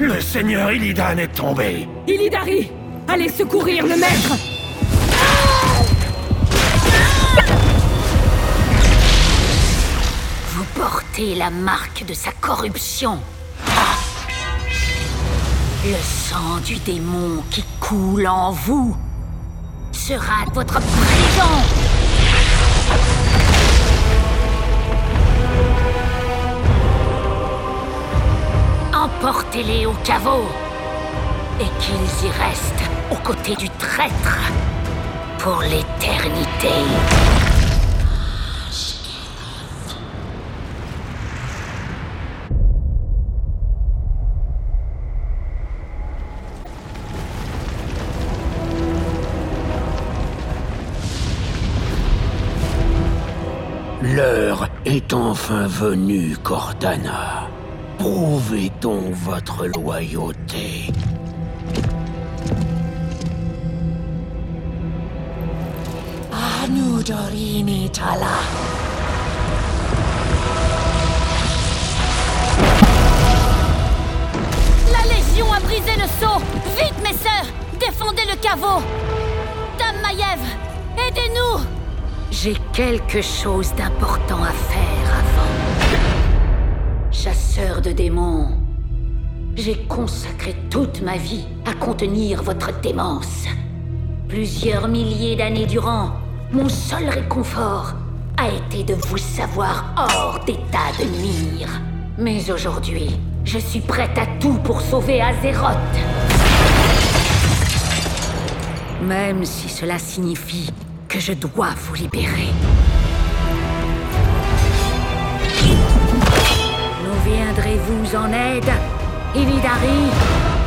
Le seigneur Illidan est tombé. Illidari, allez secourir le maître. Vous portez la marque de sa corruption. Le sang du démon qui coule en vous sera votre prison. Emportez-les au caveau et qu'ils y restent aux côtés du traître pour l'éternité. L'heure est enfin venue, Cortana. Prouvez donc votre loyauté. Anudorini Tala. La Légion a brisé le sceau. Vite, mes sœurs, défendez le caveau. Dame Maiev, aidez-nous. J'ai quelque chose d'important à faire avant. Chasseur de démons, j'ai consacré toute ma vie à contenir votre démence. Plusieurs milliers d'années durant, mon seul réconfort a été de vous savoir hors d'état de nuire. Mais aujourd'hui, je suis prête à tout pour sauver Azeroth. Même si cela signifie que je dois vous libérer. Nous viendrez-vous en aide, Illidari?